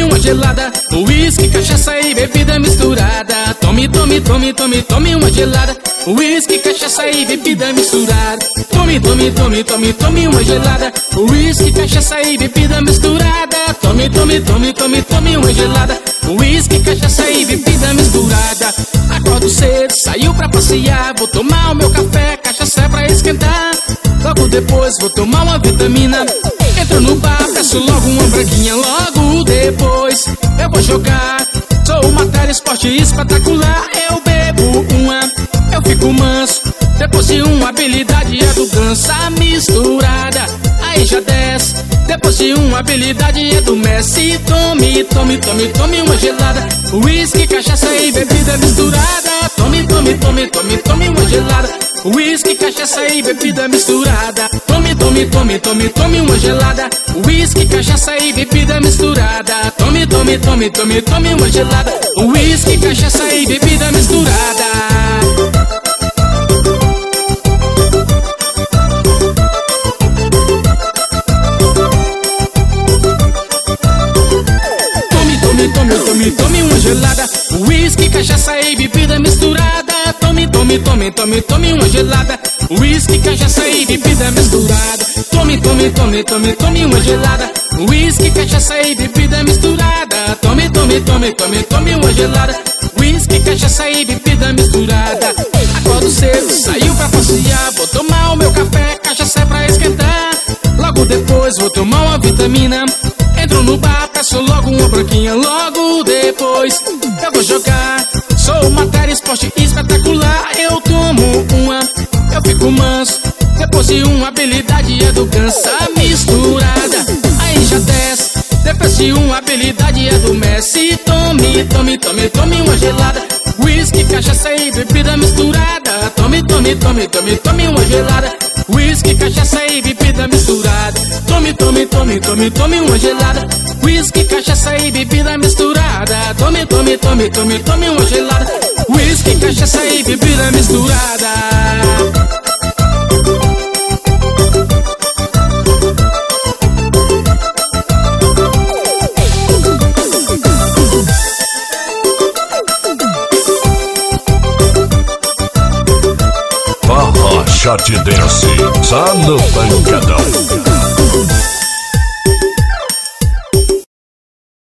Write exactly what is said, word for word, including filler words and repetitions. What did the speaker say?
uma gelada. Whisky, cachaça e bebida misturada. Tome, tome, tome, tome, tome uma gelada. Whisky, cachaça e bebida misturada. Tome, tome, tome, tome, tome uma gelada. Whisky, cachaça e bebida misturada. Tome, tome, tome, tome, tome uma gelada. Whisky, cachaça e bebida misturada. Acordo cedo, saiu pra passear. Vou tomar o meu café, cachaça pra esquentar. Logo depois vou tomar uma vitamina. Entro no bar, peço logo uma branquinha. Logo depois eu vou jogar. Sou uma telesporte espetacular. Eu bebo uma, eu fico manso. Depois de uma habilidade é do dança misturada. Aí já desce. Depois de uma habilidade é do Messi. Tome, tome, tome, tome uma gelada. Whisky, cachaça e bebida misturada. Tome, tome, tome, tome, tome uma gelada. Whisky, cachaça e bebida misturada. Tome, tome, tome, tome, tome uma gelada. Whisky, cachaça e bebida misturada. Tome, tome, tome, tome, tome uma gelada. Whisky, cachaça e bebida misturada. Tome, tome, tome uma gelada. Whisky, cachaça e bebida misturada. Tome, tome, tome, tome, tome uma gelada. Whisky, cachaça e bebida misturada. Tome, tome, tome, tome, tome uma gelada. Whisky, cachaça e bebida misturada. Tome, tome, tome, tome, tome uma gelada. Whisky, cachaça e bebida misturada. Acordo cedo, saiu pra passear. Vou tomar o meu café, cachaça pra esquentar. Logo depois vou tomar uma vitamina. Entro no bar, peço logo uma branquinha. Logo depois eu vou jogar. Sou uma telesporte espetacular. Eu tomo uma, eu fico manso. Depois de uma habilidade é do dança misturada. Aí já desce. Depois de uma habilidade é do Messi. Tome, tome, tome, tome uma gelada. Whisky, cachaça e bebida misturada. Tome, tome, tome, tome, tome uma gelada. Whisky, cachaça e bebida misturada. Tome, tome, tome, tome, tome uma gelada. Whisky, cachaça e bebida misturada. Tome, tome, tome, tome, tome uma gelada. Whisky, cachaça e bebida misturada. Chat Dance, só no pancadão.